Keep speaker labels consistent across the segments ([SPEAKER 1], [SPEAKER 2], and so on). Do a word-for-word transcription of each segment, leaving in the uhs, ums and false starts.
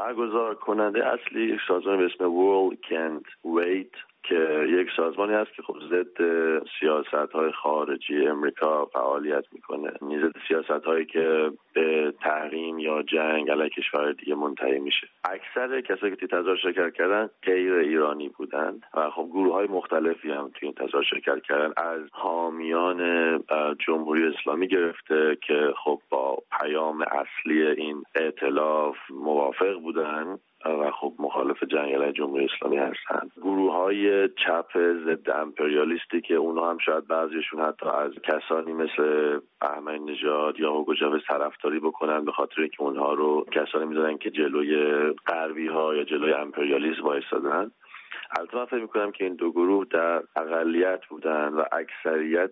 [SPEAKER 1] برگزار کننده اصلی یک سازمان به اسم World Can't Wait که یک سازمانی هست که خب ضد سیاست‌های خارجی امریکا فعالیت میکنه، ضد سیاست‌هایی که به تحریم یا جنگ علیه کشور دیگه منتهی میشه. اکثر کسایی که توی تظاهر شرکت کردن غیر ایرانی بودند و خب گروه‌های مختلفی هم توی این تظاهر شرکت کردن، از حامیان جمهوری اسلامی گرفته که خب با پیام اصلی این ائتلاف موافق بودن و خب مخالف جنگ علیه جمهوری اسلامی هستند. گروه‌های چپ ضد امپریالیستی که اونها هم شاید بعضیشون حتی از کسانی مثل احمدی نژاد یا هوگو چاوز طرفداری بکنن به خاطر اینکه اونها رو کسانی می‌دونن که جلوی غربی‌ها یا جلوی امپریالیسم وایسادن. البته من فکر می‌کنم که این دو گروه در اقلیت بودن و اکثریت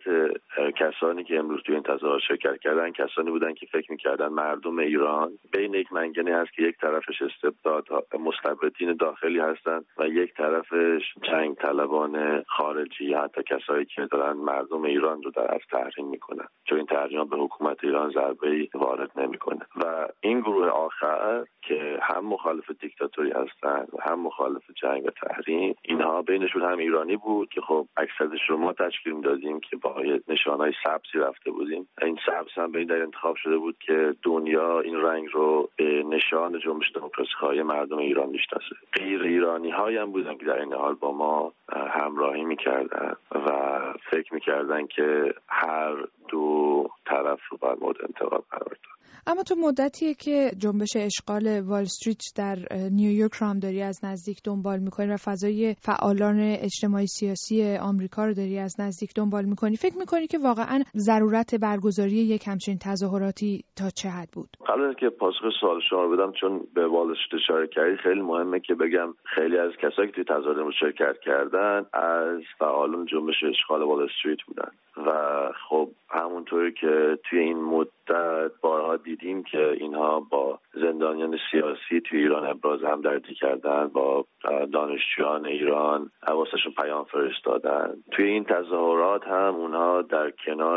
[SPEAKER 1] کسانی که امروز توی این تظاهرات شرکت کردن کسانی بودن که فکر می‌کردن مردم ایران بین یک منگنه هست که یک طرفش استبداد مستبدین داخلی هستند و یک طرفش جنگ طلبان خارجی، حتی کسایی که دارن مردم ایران رو در از تحریم می‌کنن، چون این تحریم به حکومت ایران ضربه‌ای وارد نمی‌کنه. و این گروه آخر که هم مخالف دیکتاتوری هستند و هم مخالف جنگ و تحریم، اینها بینشون هم ایرانی بود که خب اکثرش رو ما تشکیل میدادیم که با نشانهای سبزی رفته بودیم. این سبز هم به این دلیل انتخاب شده بود که دنیا این رنگ رو به نشان جنبش دموکراسی خواهی مردم ایران میشناسه. غیر ایرانی هایی هم بودن که در این حال با ما همراهی میکردن و فکر میکردن که هر دو طرف رو باید مورد انتقاد قرار داد.
[SPEAKER 2] اما تو مدتیه که جنبش اشغال وال استریت در نیویورک رو هم داری از نزدیک دنبال میکنی و فضای فعالان اجتماعی سیاسی آمریکا رو داری از نزدیک دنبال میکنی، فکر میکنی که واقعا ضرورت برگزاری یک همچین تظاهراتی تا چه حد بود؟
[SPEAKER 1] قبل از که پاسخ سوال شما رو بدم، چون به وال استریت اشاره کردی، خیلی مهمه که بگم خیلی از کسایی که توی تظاهرات شرکت کردن از فعالان جنبش اشغال وال استریت بودن و خب همونطوری که توی این مدت بارها دیدیم که اینها با زندانیان سیاسی توی ایران ابراز همدردی کردن، با دانشجویان ایران واسهشون پیام فرستادن. توی این تظاهرات هم اونها در کنار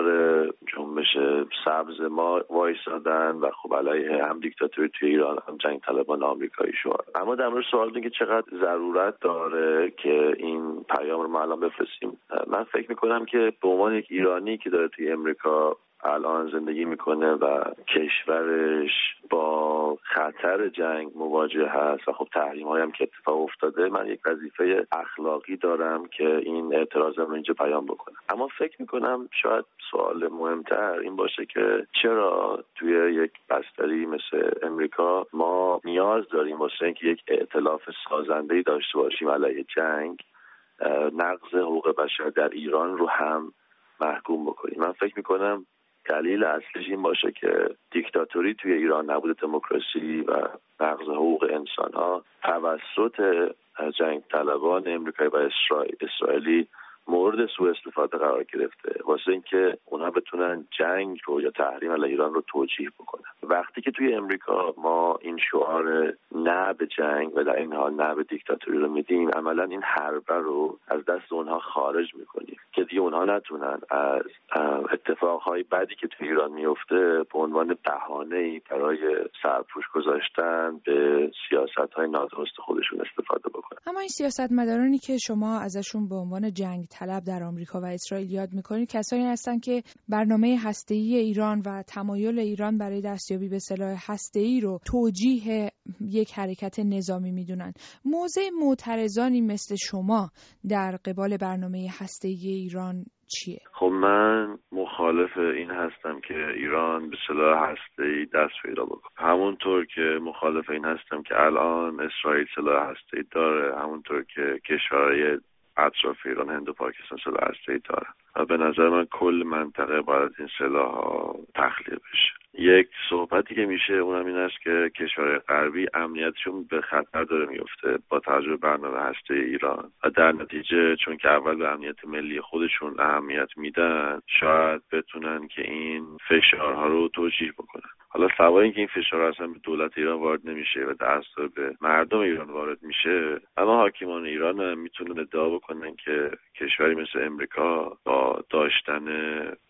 [SPEAKER 1] جنبش سبز ما وایسادن و خب علیه هم دیکتاتوری توی ایران هم جنگ طلبان آمریکایی شد. اما در مورد سوال که چقدر ضرورت داره که این پیام رو ما الان بفرستیم، من فکر میکنم که به عنوان یک ایرانی که داره توی امریکا الان زندگی میکنه و کشورش با خطر جنگ مواجه هست و خب تحریم هایم که اتفاق افتاده، من یک وظیفه اخلاقی دارم که این اعتراضم رو اینجا بیان بکنم. اما فکر میکنم شاید سوال مهمتر این باشه که چرا توی یک بستری مثل امریکا ما نیاز داریم واسه اینکه یک ائتلاف سازنده‌ای داشته باشیم علیه جنگ، نقض حقوق بشر در ایران رو هم محکوم بکنیم. من فکر میکنم دلیل اصلیش این باشه که دیکتاتوری توی ایران، نبود دموکراسی و نقض حقوق انسان‌ها توسط جنگ طلبان امریکایی و اسرائیل اسرائیلی مورد سوء استفاده قرار گرفته واسه اینکه اونها بتونن جنگ رو یا تحریم علیه ایران رو توجیه بکنن. وقتی که توی امریکا ما این شعار نه به جنگ و در این حال نه به دیکتاتوری رو میدیم، عملا این حربه رو از دست اونها خارج میکنیم که دیگه اونها نتونن از اتفاقهای بدی که توی ایران میفته به عنوان بهانه‌ای برای سرپوش گذاشتن به سیاست‌های نادرست خودشون استفاده بکنن.
[SPEAKER 2] اما این سیاستمدارانی که شما ازشون به عنوان جنگ طلب در آمریکا و اسرائیل یاد میکنید کسایی هستن که برنامه هسته‌ای ایران و تمایل ایران برای دستیابی به سلاح هسته‌ای رو توجیه یک حرکت نظامی میدونن. موضع معترضانی مثل شما در قبال برنامه هسته‌ای ایران چیه؟
[SPEAKER 1] خب من مخالف این هستم که ایران به سلاح هسته‌ای دست پیدا بکنه. همونطور که مخالف این هستم که الان اسرائیل سلاح هسته‌ای داره، همونطور که کشورهای اطراف ایران، هند و پاکستان سلاح هسته‌ای دارن و به نظر من کل منطقه باید این سلاح‌ها تخلیه بشه. یک صحبتی که میشه اونم این است که کشورهای غربی امنیتشون به خطر داره میفته با توجه به برنامه هسته‌ای ایران و در نتیجه چون که اول به امنیت ملی خودشون اهمیت میدن، شاید بتونن که این فشارها رو توجیه بکنن. حالا سوای اینکه این فشار اصلا به دولت ایران وارد نمیشه و دست به مردم ایران وارد میشه، اما حاکمان ایران هم میتونن ادعا بکنن که کشوری مثل امریکا با داشتن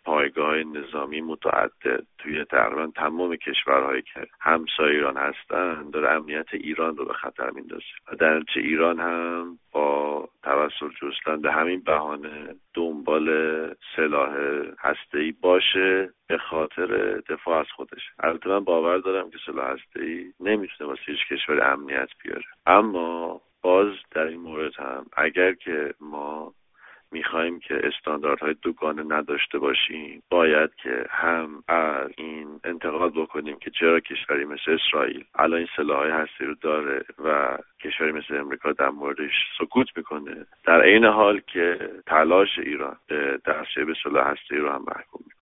[SPEAKER 1] پایگاه نظامی متعدد توی تقریبا تمام کشورهایی که همسایه ایران هستن داره امنیت ایران رو به خطر میندازه و در نتیجه ایران هم با توسل جستن به همین بهانه دنبال سلاح هسته‌ای باشه به خاطر دفاع از خودش. البته من باور دارم که سلاح هسته‌ای نمیتونه واسه هیچ کشور امنیت بیاره، اما باز در این مورد هم اگر که ما میخوایم که استانداردهای دوگانه نداشته باشیم باید که هم از این انتقاد بکنیم که چرا کشوری مثل اسرائیل الان این سلاح‌های هسته‌ای رو داره و کشوری مثل امریکا در موردش سکوت میکنه، در عین حال که تلاش ایران به دستیابی به سلاح هسته‌ای رو هم محکوم